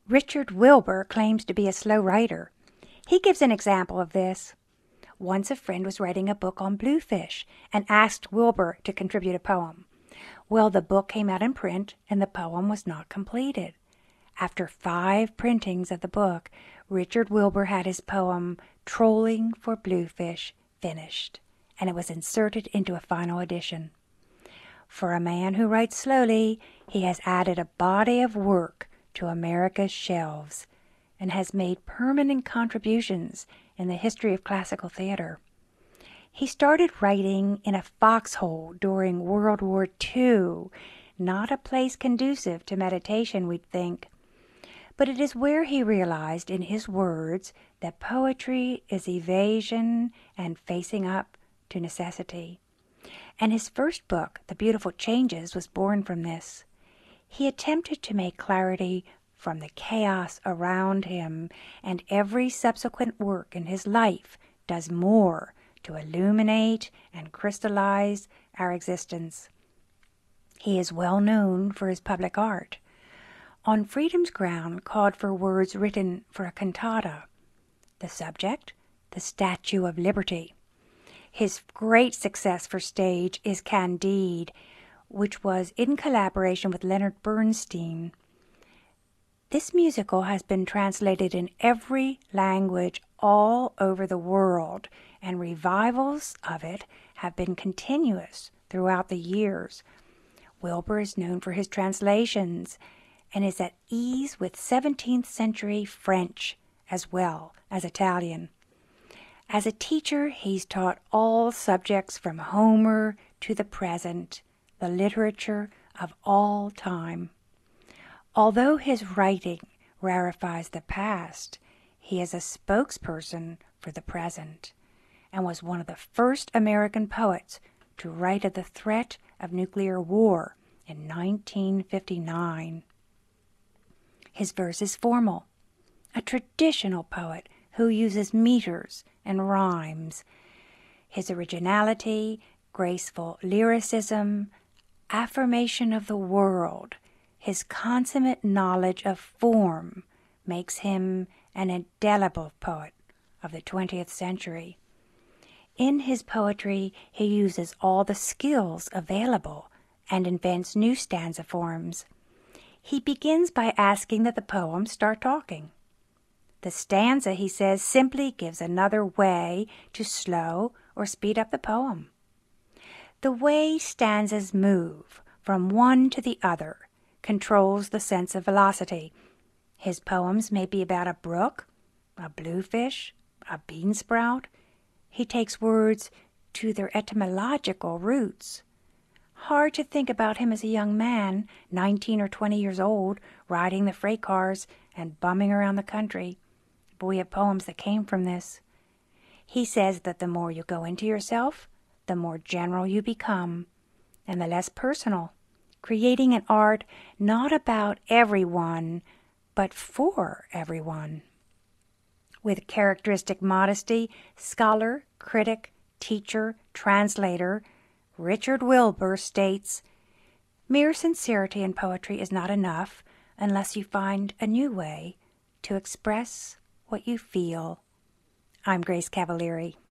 Richard Wilbur claims to be a slow writer. He gives an example of this. Once a friend was writing a book on bluefish and asked Wilbur to contribute a poem. Well, the book came out in print and the poem was not completed. After 5 printings of the book, Richard Wilbur had his poem Trolling for Bluefish finished, and it was inserted into a final edition. For a man who writes slowly, he has added a body of work to America's shelves and has made permanent contributions in the history of classical theater. He started writing in a foxhole during World War II, not a place conducive to meditation, we'd think. But it is where he realized in his words that poetry is evasion and facing up to necessity. And his first book, The Beautiful Changes, was born from this. He attempted to make clarity from the chaos around him, and every subsequent work in his life does more to illuminate and crystallize our existence. He is well known for his public art. On Freedom's Ground called for words written for a cantata. The subject, the Statue of Liberty. His great success for stage is Candide, which was in collaboration with Leonard Bernstein. This musical has been translated in every language all over the world, and revivals of it have been continuous throughout the years. Wilbur is known for his translations and is at ease with 17th century French as well as Italian. As a teacher, he's taught all subjects from Homer to the present, the literature of all time. Although his writing rarefies the past, he is a spokesperson for the present and was one of the first American poets to write of the threat of nuclear war in 1959. His verse is formal, a traditional poet who uses meters and rhymes. His originality, graceful lyricism, affirmation of the world, his consummate knowledge of form makes him an indelible poet of the 20th century. In his poetry, he uses all the skills available and invents new stanza forms. He begins by asking that the poem start talking. The stanza, he says, simply gives another way to slow or speed up the poem. The way stanzas move from one to the other controls the sense of velocity. His poems may be about a brook, a bluefish, a bean sprout. He takes words to their etymological roots. Hard to think about him as a young man, 19 or 20 years old, riding the freight cars and bumming around the country. But we have poems that came from this. He says that the more you go into yourself, the more general you become, and the less personal, creating an art not about everyone, but for everyone. With characteristic modesty, scholar, critic, teacher, translator, Richard Wilbur states, "Mere sincerity in poetry is not enough unless you find a new way to express what you feel." I'm Grace Cavalieri.